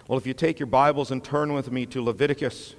Well, if you take your Bibles and turn with me to Leviticus.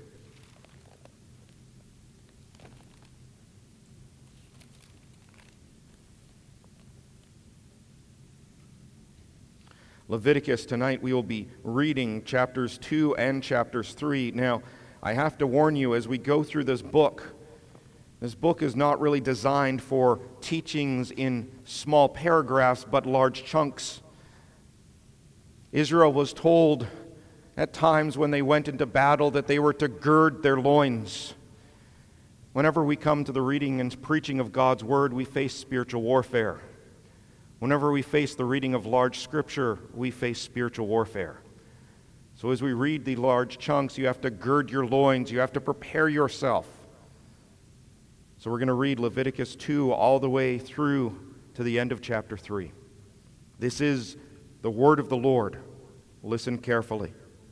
Leviticus, tonight we will be reading chapters 2 and chapters 3. Now, I have to warn you, as we go through this book is not really designed for teachings in small paragraphs, but large chunks. Israel was told at times when they went into battle that they were to gird their loins. Whenever we come to the reading and preaching of God's Word, we face spiritual warfare. Whenever we face the reading of large scripture, we face spiritual warfare. So as we read the large chunks, you have to gird your loins, you have to prepare yourself. So we're going to read Leviticus 2 all the way through to the end of chapter 3. This is the word of the Lord. Listen carefully.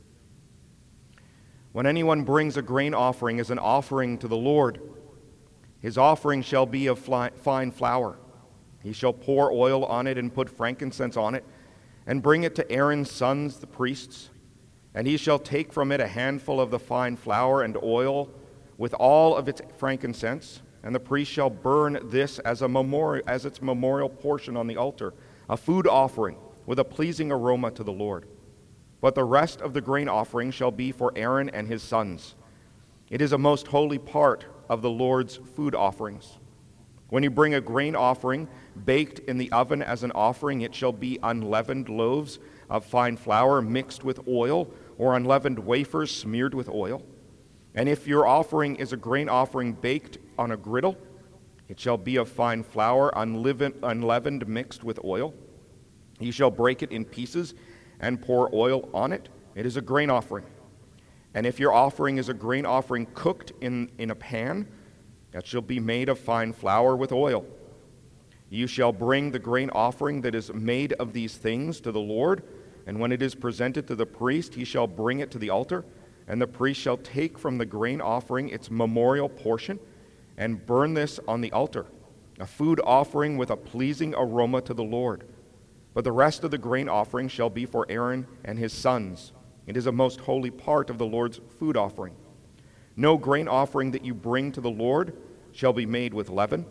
When anyone brings a grain offering as an offering to the Lord, his offering shall be of fine flour. He shall pour oil on it and put frankincense on it, and bring it to Aaron's sons, the priests. And he shall take from it a handful of the fine flour and oil with all of its frankincense, and the priest shall burn this as its memorial portion on the altar, a food offering with a pleasing aroma to the Lord. But the rest of the grain offering shall be for Aaron and his sons. It is a most holy part of the Lord's food offerings. When you bring a grain offering baked in the oven as an offering, it shall be unleavened loaves of fine flour mixed with oil, or unleavened wafers smeared with oil. And if your offering is a grain offering baked on a griddle, it shall be of fine flour unleavened mixed with oil. You shall break it in pieces and pour oil on it. It is a grain offering. And if your offering is a grain offering cooked in a pan, that shall be made of fine flour with oil. You shall bring the grain offering that is made of these things to the Lord, and when it is presented to the priest, he shall bring it to the altar, and the priest shall take from the grain offering its memorial portion, and burn this on the altar, a food offering with a pleasing aroma to the Lord. But the rest of the grain offering shall be for Aaron and his sons. It is a most holy part of the Lord's food offering. No grain offering that you bring to the Lord shall be made with leaven,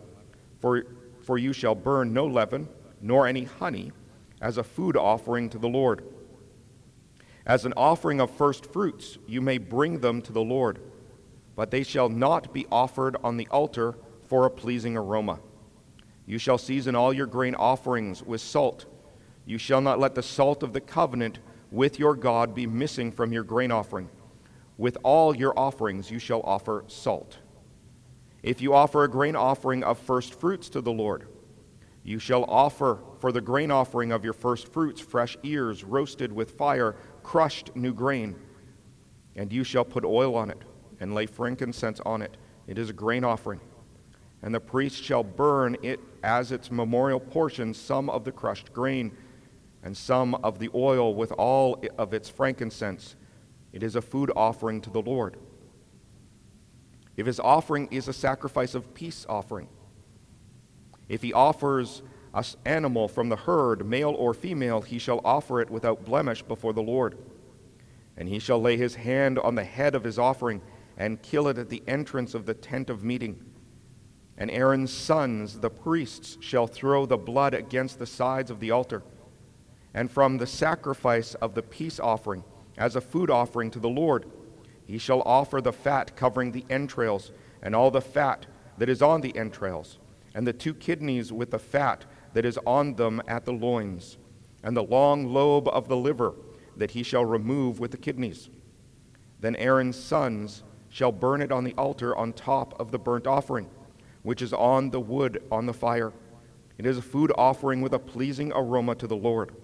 for you shall burn no leaven, nor any honey, as a food offering to the Lord. As an offering of first fruits, you may bring them to the Lord, but they shall not be offered on the altar for a pleasing aroma. You shall season all your grain offerings with salt. You shall not let the salt of the covenant with your God be missing from your grain offering. With all your offerings you shall offer salt. If you offer a grain offering of first fruits to the Lord, you shall offer for the grain offering of your first fruits fresh ears roasted with fire, crushed new grain. And you shall put oil on it and lay frankincense on it. It is a grain offering. And the priest shall burn it as its memorial portion, some of the crushed grain and some of the oil with all of its frankincense. It is a food offering to the Lord. If his offering is a sacrifice of peace offering, if he offers an animal from the herd, male or female, he shall offer it without blemish before the Lord. And he shall lay his hand on the head of his offering and kill it at the entrance of the tent of meeting. And Aaron's sons, the priests, shall throw the blood against the sides of the altar. And from the sacrifice of the peace offering, as a food offering to the Lord, he shall offer the fat covering the entrails, and all the fat that is on the entrails, and the 2 kidneys with the fat that is on them at the loins, and the long lobe of the liver that he shall remove with the kidneys. Then Aaron's sons shall burn it on the altar on top of the burnt offering, which is on the wood on the fire. It is a food offering with a pleasing aroma to the Lord.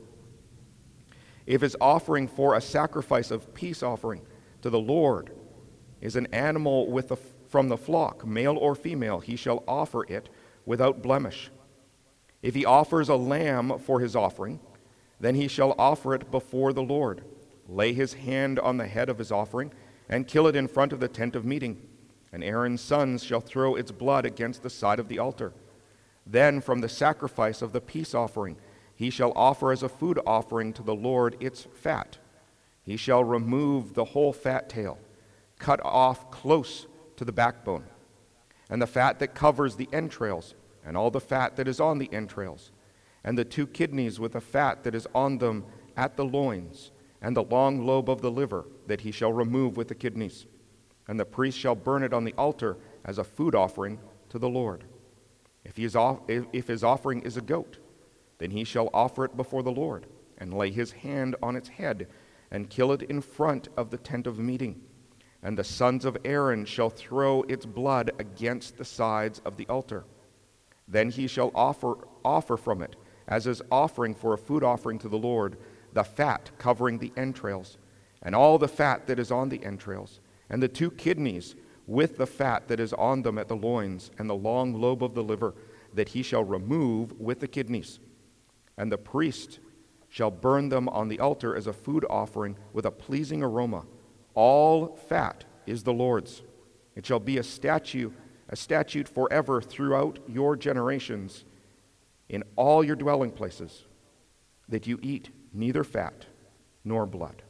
If his offering for a sacrifice of peace offering to the Lord is an animal from the flock, male or female, he shall offer it without blemish. If he offers a lamb for his offering, then he shall offer it before the Lord, lay his hand on the head of his offering, and kill it in front of the tent of meeting. And Aaron's sons shall throw its blood against the side of the altar. Then from the sacrifice of the peace offering he shall offer as a food offering to the Lord its fat. He shall remove the whole fat tail, cut off close to the backbone, and the fat that covers the entrails, and all the fat that is on the entrails, and the 2 kidneys with the fat that is on them at the loins, and the long lobe of the liver that he shall remove with the kidneys. And the priest shall burn it on the altar as a food offering to the Lord. If his offering is a goat, then he shall offer it before the Lord, and lay his hand on its head, and kill it in front of the tent of meeting. And the sons of Aaron shall throw its blood against the sides of the altar. Then he shall offer from it, as his offering for a food offering to the Lord, the fat covering the entrails, and all the fat that is on the entrails, and the 2 kidneys with the fat that is on them at the loins, and the long lobe of the liver that he shall remove with the kidneys. And the priest shall burn them on the altar as a food offering with a pleasing aroma. All fat is the Lord's. It shall be a statute forever throughout your generations in all your dwelling places, that you eat neither fat nor blood.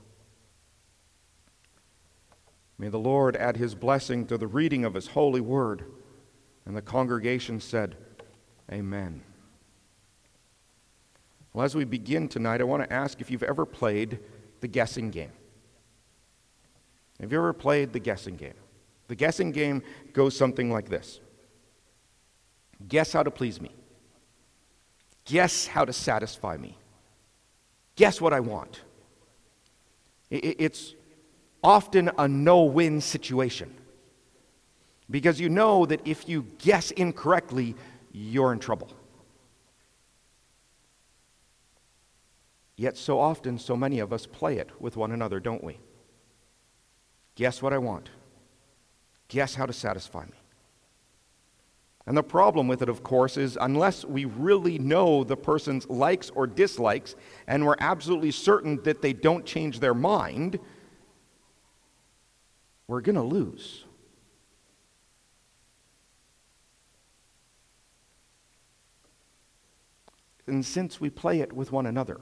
May the Lord add his blessing to the reading of his holy word. And the congregation said, Amen. Well, as we begin tonight, I want to ask if you've ever played the guessing game. Have you ever played the guessing game? The guessing game goes something like this. Guess how to please me. Guess how to satisfy me. Guess what I want. It's often a no-win situation, because you know that if you guess incorrectly, you're in trouble. Yet so often, so many of us play it with one another, don't we? Guess what I want. Guess how to satisfy me. And the problem with it, of course, is unless we really know the person's likes or dislikes, and we're absolutely certain that they don't change their mind, we're going to lose. And since we play it with one another,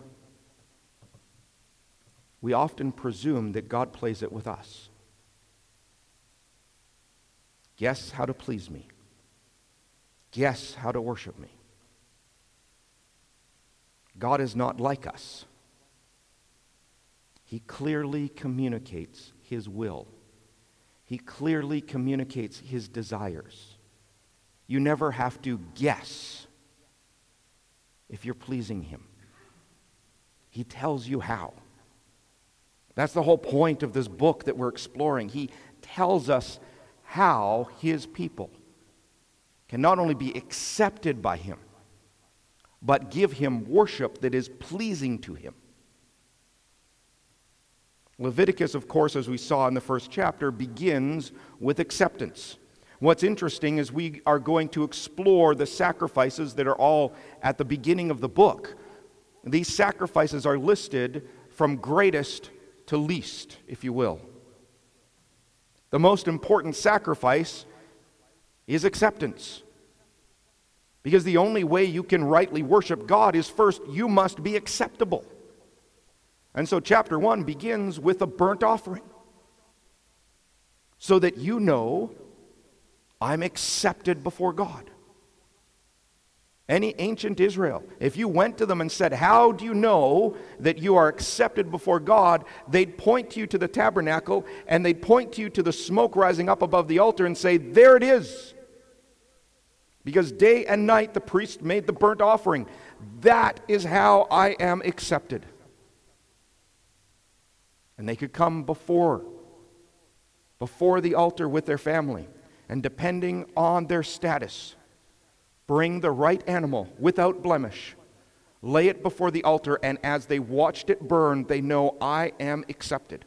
we often presume that God plays it with us. Guess how to please me. Guess how to worship me. God is not like us. He clearly communicates his will. He clearly communicates his desires. You never have to guess if you're pleasing him. He tells you how. That's the whole point of this book that we're exploring. He tells us how his people can not only be accepted by him, but give him worship that is pleasing to him. Leviticus, of course, as we saw in the first chapter, begins with acceptance. What's interesting is we are going to explore the sacrifices that are all at the beginning of the book. These sacrifices are listed from greatest to least, if you will. The most important sacrifice is acceptance. Because the only way you can rightly worship God is first you must be acceptable. And so chapter 1 begins with a burnt offering. So that you know I'm accepted before God. Any ancient Israel, if you went to them and said, how do you know that you are accepted before God? They'd point you to the tabernacle and they'd point you to the smoke rising up above the altar and say, there it is. Because day and night the priest made the burnt offering. That is how I am accepted. And they could come before the altar with their family, and depending on their status, bring the right animal without blemish, lay it before the altar, and as they watched it burn, they know I am accepted.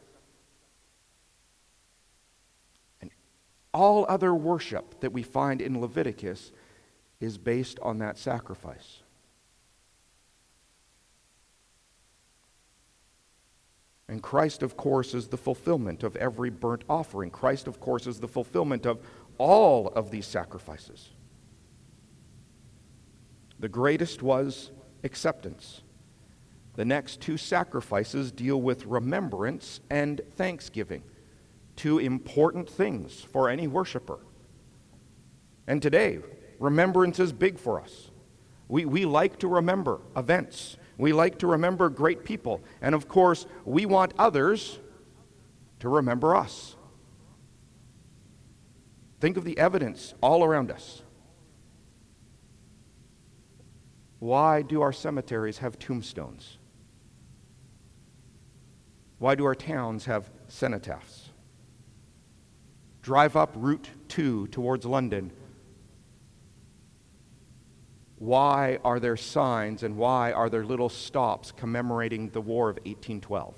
And all other worship that we find in Leviticus is based on that sacrifice. And Christ, of course, is the fulfillment of every burnt offering. Christ, of course, is the fulfillment of all of these sacrifices. The greatest was acceptance. The next two sacrifices deal with remembrance and thanksgiving, two important things for any worshiper. And today, remembrance is big for us. We like to remember events. We like to remember great people. And of course, we want others to remember us. Think of the evidence all around us. Why do our cemeteries have tombstones? Why do our towns have cenotaphs? Drive up Route 2 towards London. Why are there signs and why are there little stops commemorating the War of 1812?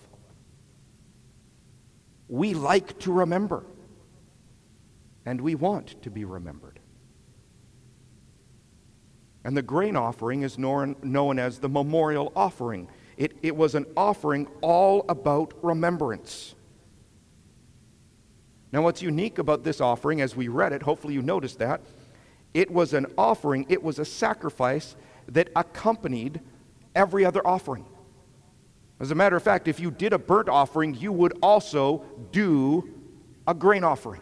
We like to remember, and we want to be remembered. And the grain offering is known as the memorial offering. It was an offering all about remembrance. Now, what's unique about this offering, as we read it, hopefully you noticed that, it was an offering, it was a sacrifice that accompanied every other offering. As a matter of fact, if you did a burnt offering, you would also do a grain offering.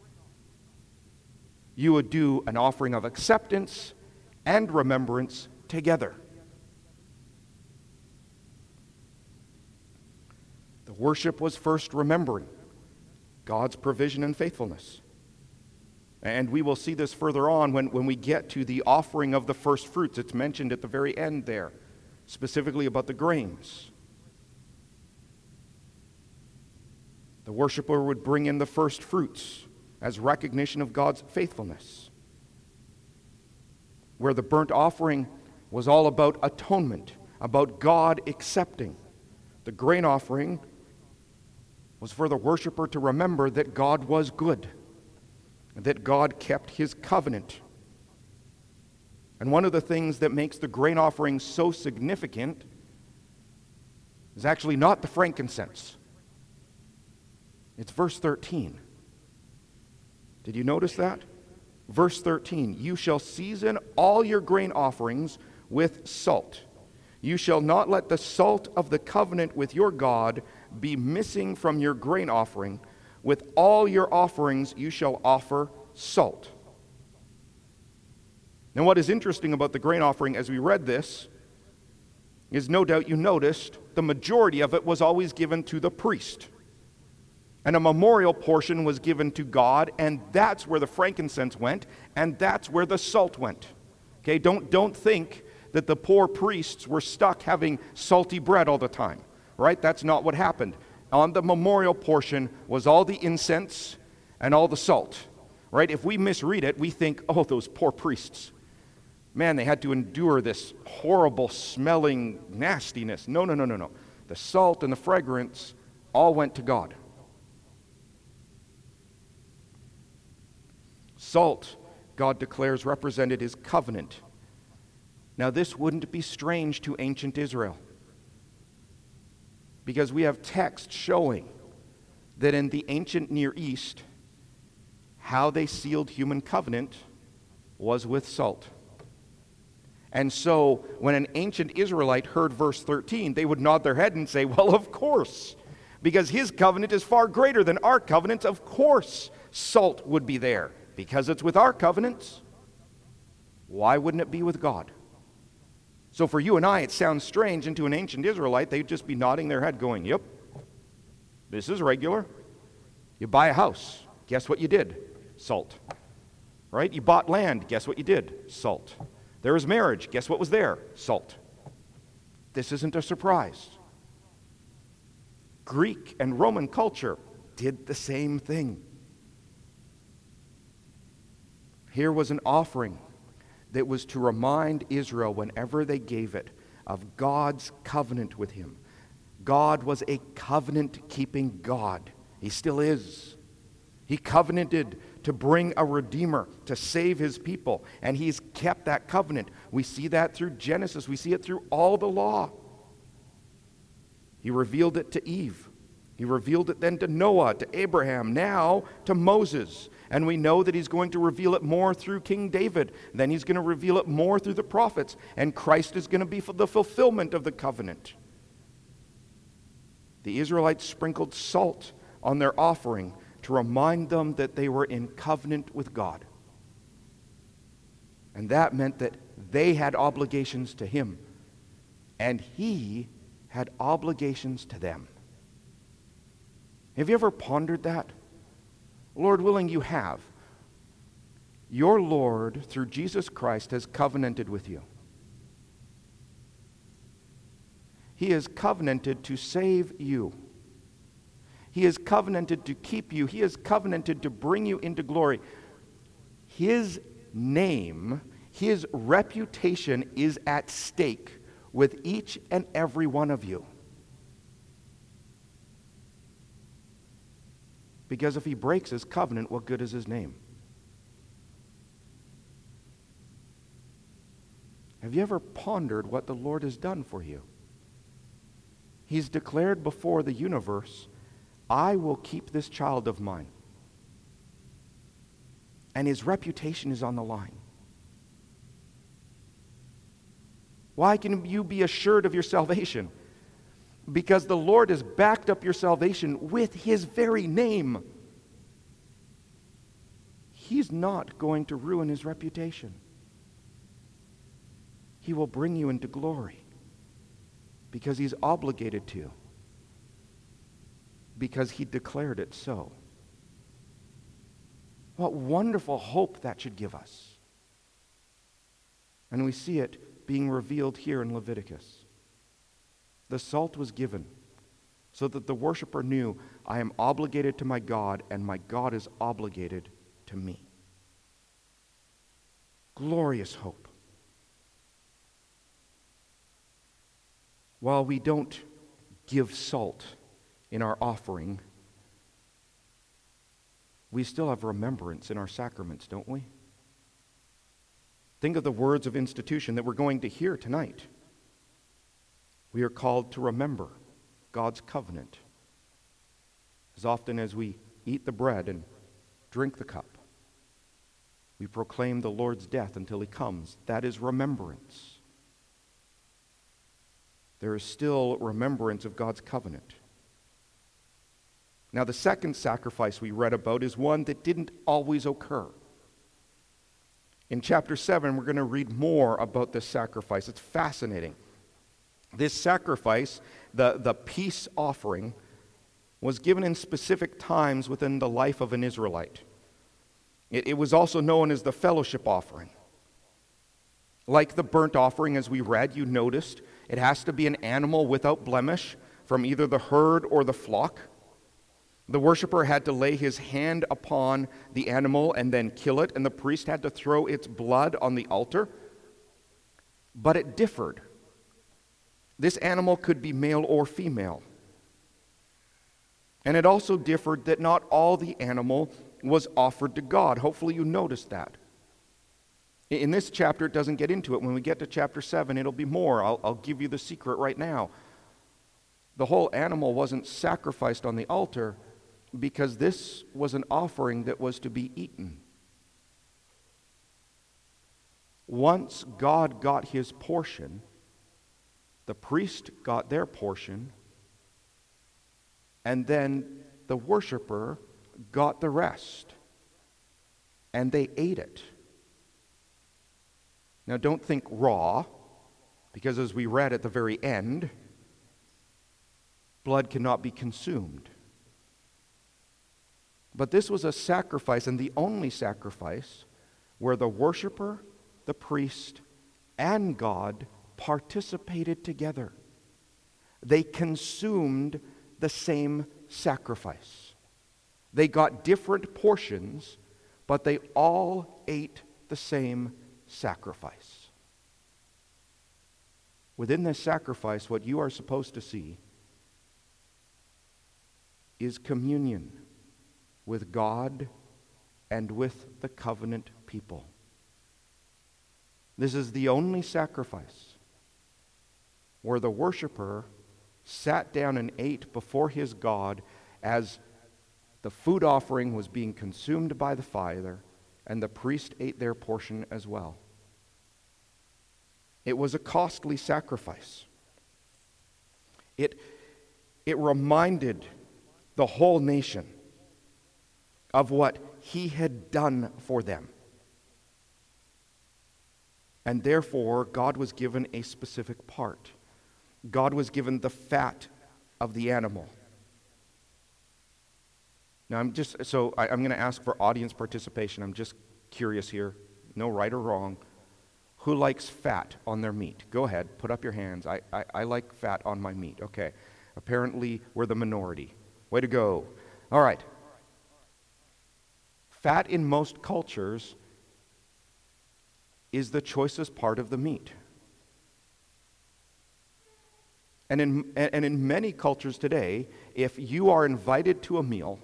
You would do an offering of acceptance and remembrance together. The worship was first remembering God's provision and faithfulness. And we will see this further on when we get to the offering of the first fruits. It's mentioned at the very end there, specifically about the grains. The worshiper would bring in the first fruits as recognition of God's faithfulness. Where the burnt offering was all about atonement, about God accepting. The grain offering was for the worshiper to remember that God was good, that God kept his covenant. And one of the things that makes the grain offering so significant is actually not the frankincense. It's verse 13. Did you notice that? Verse 13, you shall season all your grain offerings with salt. You shall not let the salt of the covenant with your God be missing from your grain offering. With all your offerings you shall offer salt. Now, what is interesting about the grain offering as we read this is no doubt you noticed the majority of it was always given to the priest. And a memorial portion was given to God, and that's where the frankincense went, and that's where the salt went. Okay, don't think that the poor priests were stuck having salty bread all the time, right? That's not what happened. On the memorial portion was all the incense and all the salt, right? If we misread it, we think, oh, those poor priests. Man, they had to endure this horrible smelling nastiness. No. The salt and the fragrance all went to God. Salt, God declares, represented his covenant. Now, this wouldn't be strange to ancient Israel, because we have text showing that in the ancient Near East, how they sealed human covenant was with salt. And so, when an ancient Israelite heard verse 13, they would nod their head and say, well, of course, because his covenant is far greater than our covenant. Of course, salt would be there, because it's with our covenants. Why wouldn't it be with God? So for you and I, it sounds strange, and to an ancient Israelite, they'd just be nodding their head going, yep, this is regular. You buy a house, guess what you did? Salt. Right? You bought land, guess what you did? Salt. There was marriage, guess what was there? Salt. This isn't a surprise. Greek and Roman culture did the same thing. Here was an offering that was to remind Israel, whenever they gave it, of God's covenant with him. God was a covenant-keeping God. He still is. He covenanted to bring a Redeemer to save his people, and he's kept that covenant. We see that through Genesis. We see it through all the law. He revealed it to Eve. He revealed it then to Noah, to Abraham, now to Moses. And we know that he's going to reveal it more through King David. Then he's going to reveal it more through the prophets. And Christ is going to be for the fulfillment of the covenant. The Israelites sprinkled salt on their offering to remind them that they were in covenant with God. And that meant that they had obligations to Him, and He had obligations to them. Have you ever pondered that? Lord willing, you have. Your Lord, through Jesus Christ, has covenanted with you. He has covenanted to save you. He has covenanted to keep you. He has covenanted to bring you into glory. His name, His reputation is at stake with each and every one of you. Because if He breaks His covenant, what good is His name? Have you ever pondered what the Lord has done for you? He's declared before the universe, I will keep this child of mine. And His reputation is on the line. Why can you be assured of your salvation? Because the Lord has backed up your salvation with His very name. He's not going to ruin His reputation. He will bring you into glory because He's obligated to, because He declared it so. What wonderful hope that should give us. And we see it being revealed here in Leviticus. The salt was given so that the worshiper knew, I am obligated to my God, and my God is obligated to me. Glorious hope. While we don't give salt in our offering, we still have remembrance in our sacraments, don't we? Think of the words of institution that we're going to hear tonight. We are called to remember God's covenant as often as we eat the bread and drink the cup. We proclaim the Lord's death until He comes. That is remembrance. There is still remembrance of God's covenant. Now, the second sacrifice we read about is one that didn't always occur. In chapter 7, we're going to read more about this sacrifice. It's fascinating. This sacrifice, the peace offering, was given in specific times within the life of an Israelite. It was also known as the fellowship offering. Like the burnt offering, as we read, you noticed, it has to be an animal without blemish from either the herd or the flock. The worshiper had to lay his hand upon the animal and then kill it, and the priest had to throw its blood on the altar. But it differed. This animal could be male or female. And it also differed that not all the animal was offered to God. Hopefully you noticed that. In this chapter, it doesn't get into it. When we get to chapter 7, it'll be more. I'll give you the secret right now. The whole animal wasn't sacrificed on the altar because this was an offering that was to be eaten. Once God got His portion, the priest got their portion, and then the worshiper got the rest, and they ate it. Now, don't think raw, because as we read at the very end, blood cannot be consumed. But this was a sacrifice, and the only sacrifice, where the worshiper, the priest, and God participated together. They consumed the same sacrifice. They got different portions, but they all ate the same sacrifice. Within this sacrifice, what you are supposed to see is communion with God and with the covenant people. This is the only sacrifice where the worshiper sat down and ate before his God as the food offering was being consumed by the fire, and the priest ate their portion as well. It was a costly sacrifice. It It reminded the whole nation of what he had done for them. And therefore, God was given a specific part. God was given the fat of the animal. Now, I'm going to ask for audience participation. I'm just curious here. No right or wrong. Who likes fat on their meat? Go ahead, put up your hands. I like fat on my meat. Okay. Apparently, we're the minority. Way to go. All right. Fat in most cultures is the choicest part of the meat. And in many cultures today, if you are invited to a meal,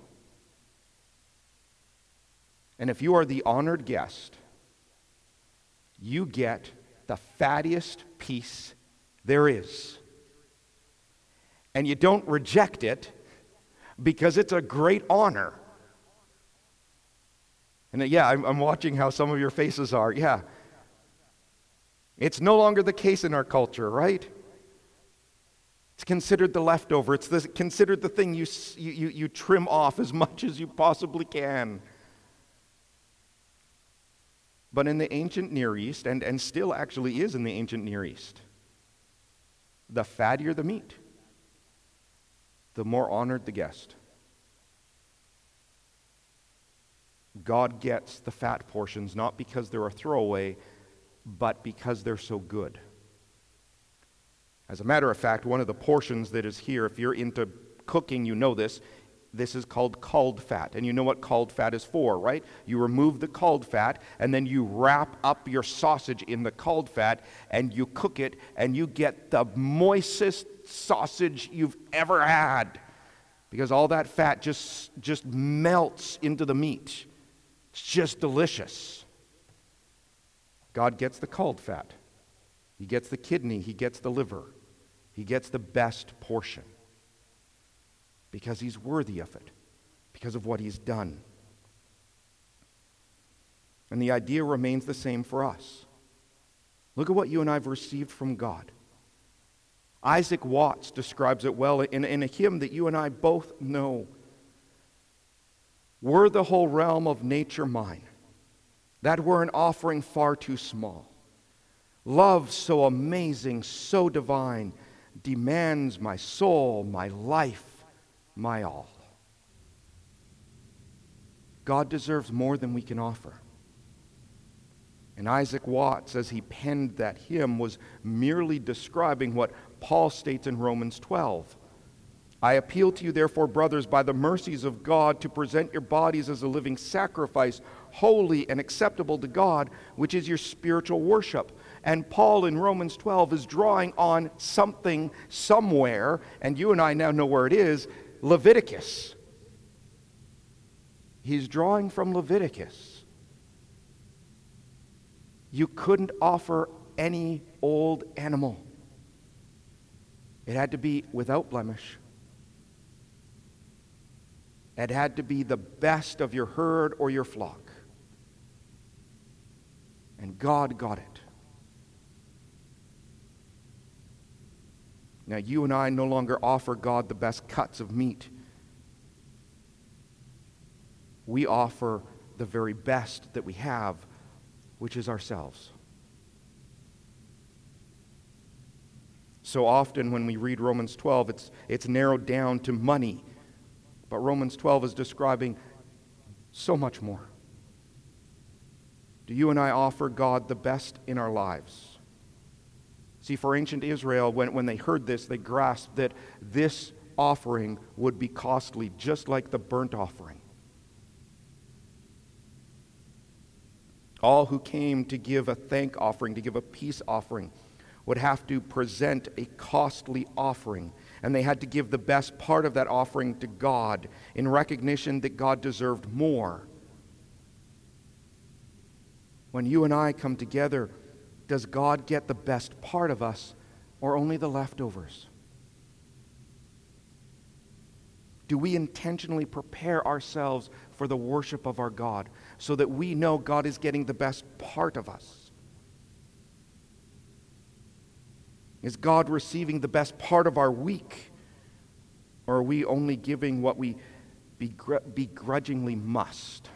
and if you are the honored guest, you get the fattiest piece there is. And you don't reject it because it's a great honor. And I'm watching how some of your faces are. Yeah. It's no longer the case in our culture, right? It's considered the leftover. It's considered the thing you trim off as much as you possibly can. But in the ancient Near East, and still actually is in the ancient Near East, the fattier the meat, the more honored the guest. God gets the fat portions not because they're a throwaway, but because they're so good. As a matter of fact, one of the portions that is here, if you're into cooking, you know this is called called fat. And you know what called fat is for, right? You remove the called fat, and then you wrap up your sausage in the called fat, and you cook it, and you get the moistest sausage you've ever had. Because all that fat just melts into the meat. It's just delicious. God gets the called fat. He gets the kidney. He gets the liver. He gets the best portion. Because he's worthy of it. Because of what he's done. And the idea remains the same for us. Look at what you and I have received from God. Isaac Watts describes it well in a hymn that you and I both know. Were the whole realm of nature mine, that were an offering far too small. Love so amazing, so divine, demands my soul, my life, my all. God deserves more than we can offer. And Isaac Watts, as he penned that hymn, was merely describing what Paul states in Romans 12. I appeal to you, therefore, brothers, by the mercies of God, to present your bodies as a living sacrifice, holy and acceptable to God, which is your spiritual worship. And Paul in Romans 12 is drawing on something somewhere, and you and I now know where it is, Leviticus. He's drawing from Leviticus. You couldn't offer any old animal. It had to be without blemish. It had to be the best of your herd or your flock. And God got it. Now, you and I no longer offer God the best cuts of meat. We offer the very best that we have, which is ourselves. So often when we read Romans 12, it's narrowed down to money. But Romans 12 is describing so much more. Do you and I offer God the best in our lives? See, for ancient Israel, when they heard this, they grasped that this offering would be costly, just like the burnt offering. All who came to give a thank offering, to give a peace offering, would have to present a costly offering. And they had to give the best part of that offering to God in recognition that God deserved more. When you and I come together, does God get the best part of us or only the leftovers? Do we intentionally prepare ourselves for the worship of our God so that we know God is getting the best part of us? Is God receiving the best part of our week? Or are we only giving what we begrudgingly must?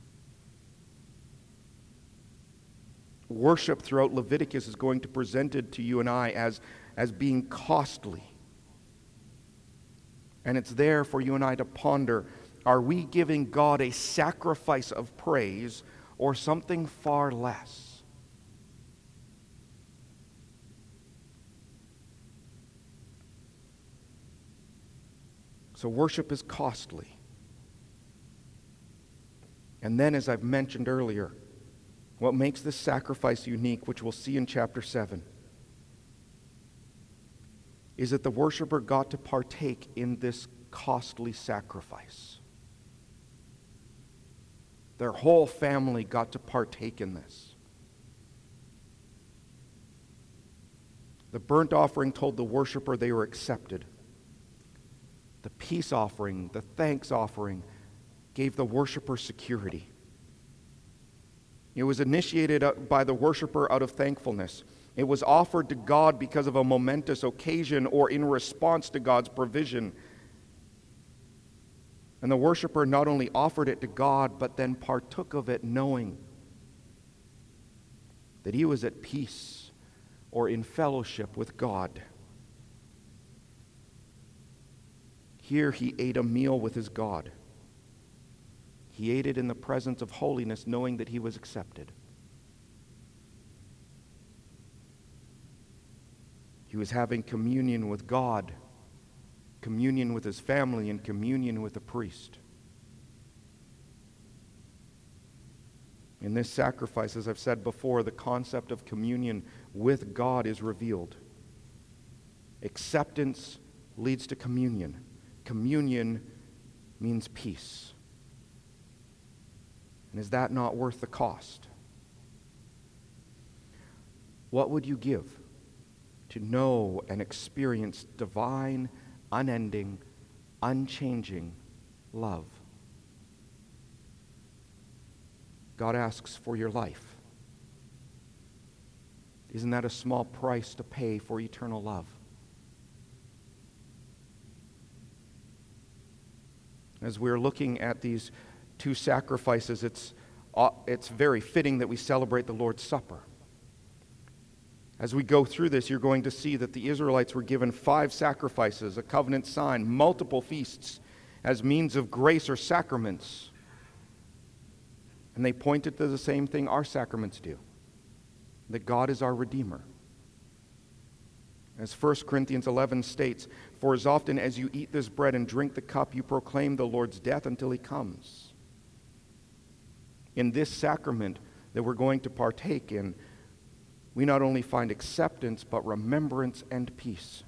Worship throughout Leviticus is going to present it to you and I as being costly. And it's there for you and I to ponder, are we giving God a sacrifice of praise or something far less? So worship is costly. And then, as I've mentioned earlier, what makes this sacrifice unique, which we'll see in chapter 7, is that the worshiper got to partake in this costly sacrifice. Their whole family got to partake in this. The burnt offering told the worshiper they were accepted. The peace offering, the thanks offering, gave the worshiper security. It was initiated by the worshiper out of thankfulness. It was offered to God because of a momentous occasion or in response to God's provision. And the worshiper not only offered it to God, but then partook of it knowing that he was at peace or in fellowship with God. Here he ate a meal with his God. He ate it in the presence of holiness, knowing that he was accepted. He was having communion with God, communion with his family, and communion with the priest. In this sacrifice, as I've said before, the concept of communion with God is revealed. Acceptance leads to communion. Communion means peace. And is that not worth the cost? What would you give to know and experience divine, unending, unchanging love? God asks for your life. Isn't that a small price to pay for eternal love? As we're looking at these two sacrifices, it's very fitting that we celebrate the Lord's Supper. As we go through this, you're going to see that the Israelites were given 5 sacrifices, a covenant sign, multiple feasts as means of grace or sacraments. And they pointed to the same thing our sacraments do, that God is our Redeemer. As 1 Corinthians 11 states, "For as often as you eat this bread and drink the cup, you proclaim the Lord's death until he comes." In this sacrament that we're going to partake in, we not only find acceptance, but remembrance and peace.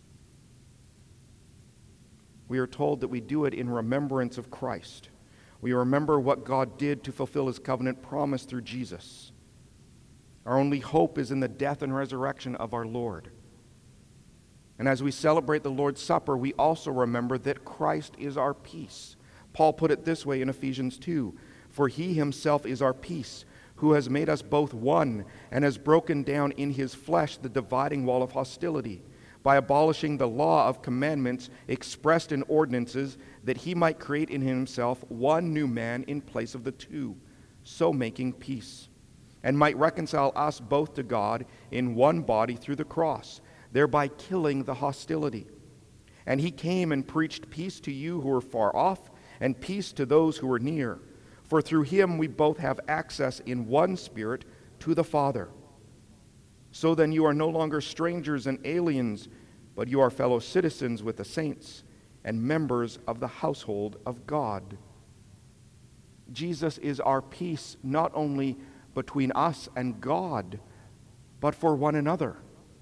We are told that we do it in remembrance of Christ. We remember what God did to fulfill his covenant promise through Jesus. Our only hope is in the death and resurrection of our Lord. And as we celebrate the Lord's Supper, we also remember that Christ is our peace. Paul put it this way in Ephesians 2, "For he himself is our peace, who has made us both one and has broken down in his flesh the dividing wall of hostility, by abolishing the law of commandments expressed in ordinances, that he might create in himself one new man in place of the two, so making peace, and might reconcile us both to God in one body through the cross, thereby killing the hostility. And he came and preached peace to you who were far off, and peace to those who were near. For through him we both have access in one Spirit to the Father. So then you are no longer strangers and aliens, but you are fellow citizens with the saints and members of the household of God." Jesus is our peace, not only between us and God, but for one another.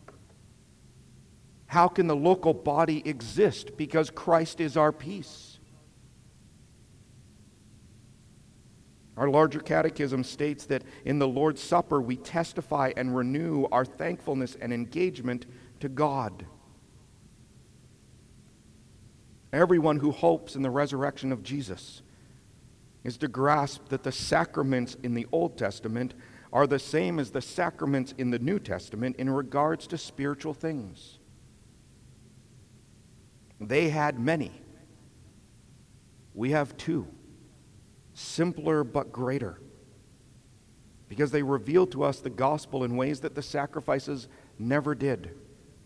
How can the local body exist? Because Christ is our peace. Our larger catechism states that in the Lord's Supper we testify and renew our thankfulness and engagement to God. Everyone who hopes in the resurrection of Jesus is to grasp that the sacraments in the Old Testament are the same as the sacraments in the New Testament in regards to spiritual things. They had many. We have two, simpler but greater, because they reveal to us the gospel in ways that the sacrifices never did.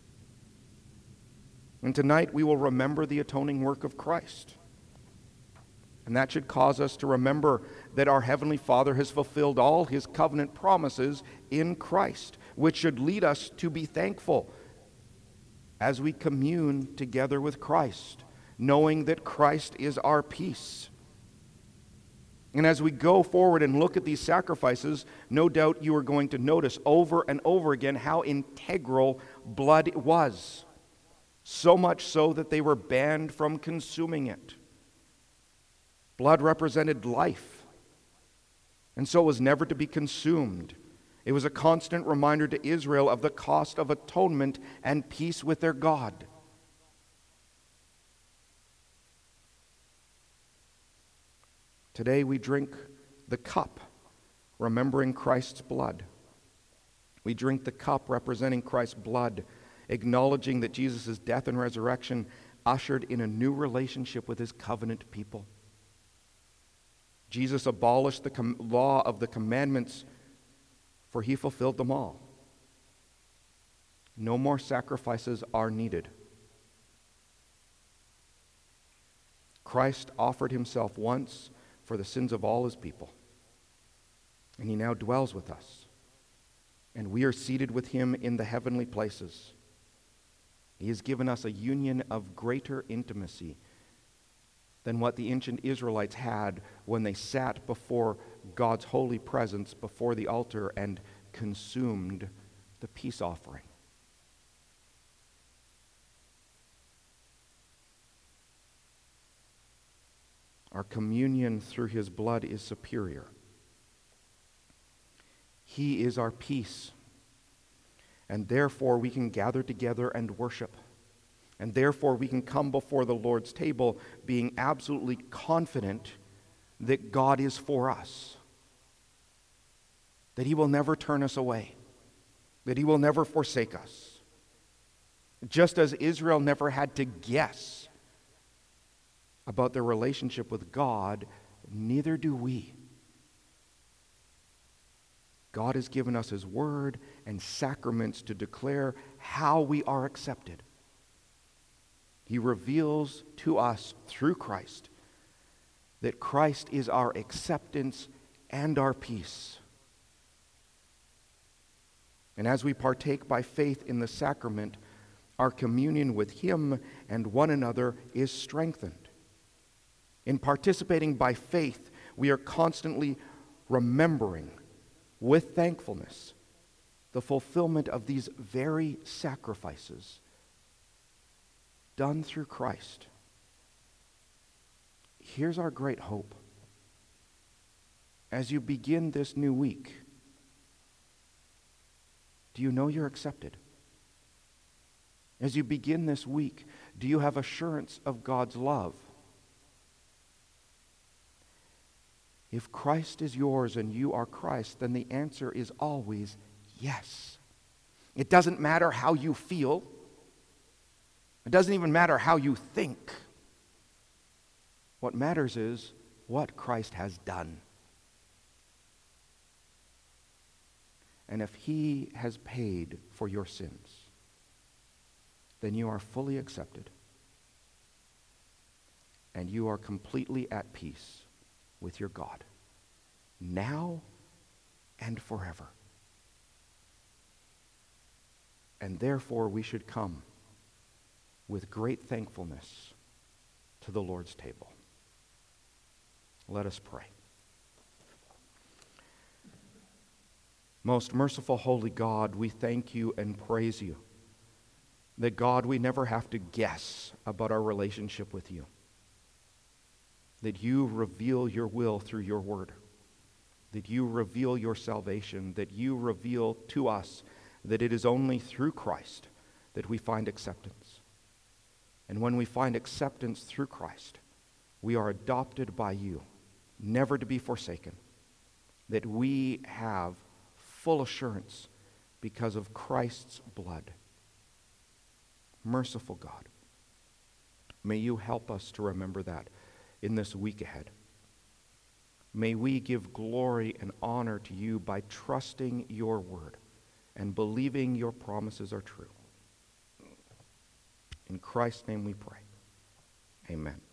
And tonight we will remember the atoning work of Christ. And that should cause us to remember that our Heavenly Father has fulfilled all His covenant promises in Christ, which should lead us to be thankful as we commune together with Christ, knowing that Christ is our peace. And as we go forward and look at these sacrifices, no doubt you are going to notice over and over again how integral blood was. So much so that they were banned from consuming it. Blood represented life, and so it was never to be consumed. It was a constant reminder to Israel of the cost of atonement and peace with their God. Today we drink the cup, remembering Christ's blood. We drink the cup representing Christ's blood, acknowledging that Jesus' death and resurrection ushered in a new relationship with His covenant people. Jesus abolished the law of the commandments, for He fulfilled them all. No more sacrifices are needed. Christ offered Himself once for the sins of all His people, and He now dwells with us, and we are seated with Him in the heavenly places. He has given us a union of greater intimacy than what the ancient Israelites had when they sat before God's holy presence before the altar and consumed the peace offering. Our communion through His blood is superior. He is our peace, and therefore we can gather together and worship. And therefore we can come before the Lord's table being absolutely confident that God is for us, that He will never turn us away, that He will never forsake us. Just as Israel never had to guess about their relationship with God, neither do we. God has given us His word and sacraments to declare how we are accepted. He reveals to us through Christ that Christ is our acceptance and our peace. And as we partake by faith in the sacrament, our communion with Him and one another is strengthened. In participating by faith, we are constantly remembering with thankfulness the fulfillment of these very sacrifices done through Christ. Here's our great hope. As you begin this new week, do you know you're accepted? As you begin this week, do you have assurance of God's love? If Christ is yours and you are Christ, then the answer is always yes. It doesn't matter how you feel. It doesn't even matter how you think. What matters is what Christ has done. And if He has paid for your sins, then you are fully accepted. And you are completely at peace with your God, now and forever. And therefore we should come with great thankfulness to the Lord's table. Let us pray. Most merciful, holy God, we thank You and praise You that, God, we never have to guess about our relationship with You, that You reveal Your will through Your word, that You reveal Your salvation, that You reveal to us that it is only through Christ that we find acceptance. And when we find acceptance through Christ, we are adopted by You, never to be forsaken, that we have full assurance because of Christ's blood. Merciful God, May you help us to remember that in this week ahead. May we give glory and honor to you by trusting your word and believing your promises are true. In Christ's name we pray. Amen.